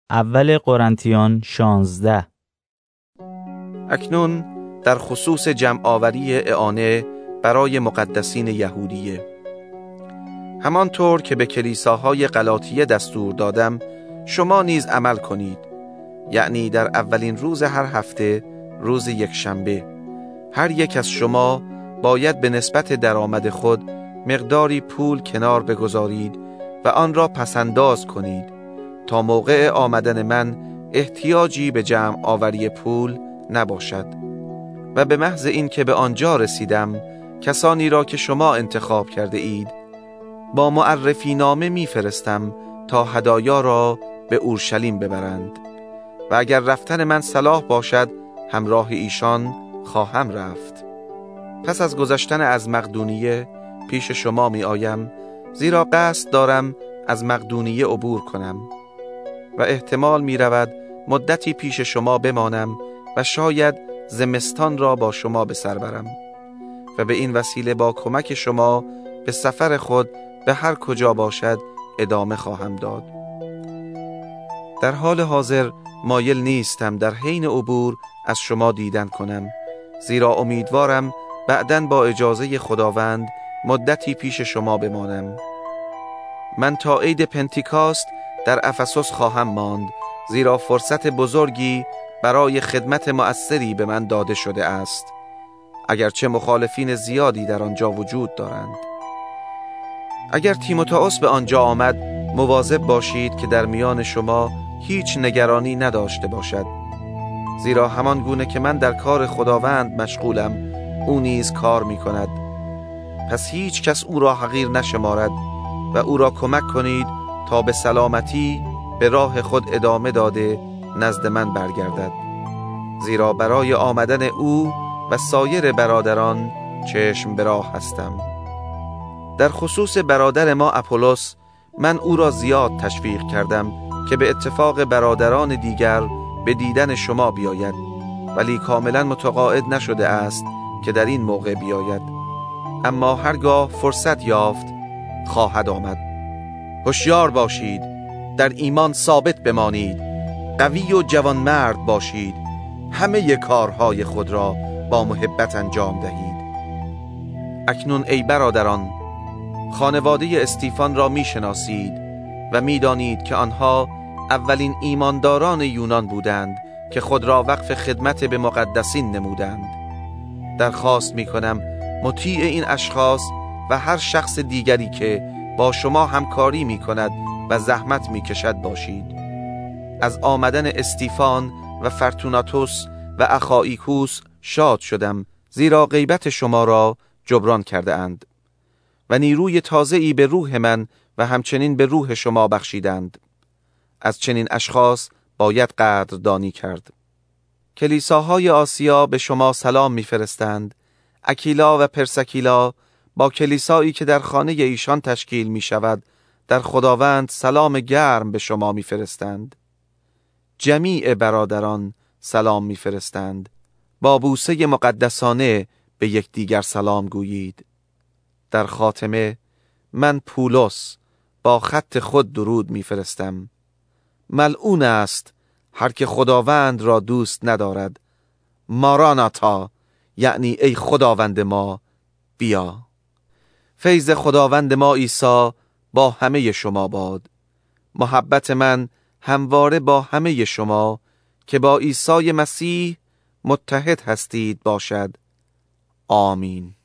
اول قرنتیان 16. اکنون در خصوص جمع آوری اعانه برای مقدسین یهودیه. همانطور که به کلیساهای غلاطیه دستور دادم شما نیز عمل کنید، یعنی در اولین روز هر هفته، روز یکشنبه، هر یک از شما باید به نسبت درآمد خود مقداری پول کنار بگذارید و آن را پسنداز کنید تا موقع آمدن من احتیاجی به جمع آوری پول نباشد. و به محض این که به آنجا رسیدم کسانی را که شما انتخاب کرده اید با معرفی نامه میفرستم تا هدایا را به اورشلیم ببرند و اگر رفتن من صلاح باشد همراه ایشان خواهم رفت. پس از گذشتن از مقدونیه پیش شما می آیم، زیرا قصد دارم از مقدونیه عبور کنم و احتمال می رود مدتی پیش شما بمانم و شاید زمستان را با شما به سر برم و به این وسیله با کمک شما به سفر خود به هر کجا باشد ادامه خواهم داد. در حال حاضر مایل نیستم در حین عبور از شما دیدن کنم، زیرا امیدوارم بعداً با اجازه خداوند مدتی پیش شما بمانم. من تا عید پنتیکاست در افسوس خواهم ماند، زیرا فرصت بزرگی برای خدمت مؤثری به من داده شده است، اگرچه مخالفین زیادی در آنجا وجود دارند. اگر تیموتائوس به آنجا آمد مواظب باشید که در میان شما هیچ نگرانی نداشته باشد، زیرا همان گونه که من در کار خداوند مشغولم او نیز کار می کند. پس هیچ کس او را حقیر نشمارد و او را کمک کنید تا به سلامتی به راه خود ادامه داده نزد من برگردد، زیرا برای آمدن او و سایر برادران چشم به راه هستم. در خصوص برادر ما اپولوس من او را زیاد تشویق کردم که به اتفاق برادران دیگر به دیدن شما بیاید، ولی کاملا متقاعد نشده است که در این موقع بیاید، اما هرگاه فرصت یافت خواهد آمد. هوشیار باشید، در ایمان ثابت بمانید، قوی و جوانمرد باشید، همه کارهای خود را با محبت انجام دهید. اکنون ای برادران، خانواده استیفان را میشناسید و میدانید که آنها اولین ایمانداران یونان بودند که خود را وقف خدمت به مقدسین نمودند. درخواست میکنم مطیع این اشخاص و هر شخص دیگری که با شما همکاری میکند و زحمت میکشد باشید. از آمدن استیفان و فرتوناتوس و اخائیکوس شاد شدم، زیرا غیبت شما را جبران کرده اند و نیروی تازه‌ای به روح من و همچنین به روح شما بخشیدند. از چنین اشخاص باید قدردانی کرد. کلیساهای آسیا به شما سلام میفرستند. اکیلا و پرسکیلا با کلیسایی که در خانه ایشان تشکیل می شود در خداوند سلام گرم به شما میفرستند. جمیع برادران سلام میفرستند. با بوسه مقدسانه به یکدیگر سلام گویید. در خاتمه من پولس با خط خود درود میفرستم. ملعون است هر که خداوند را دوست ندارد. ماراناتا، یعنی ای خداوند ما بیا. فیض خداوند ما عیسی با همه شما باد. محبت من همواره با همه شما که با عیسی مسیح متحد هستید باشد. آمین.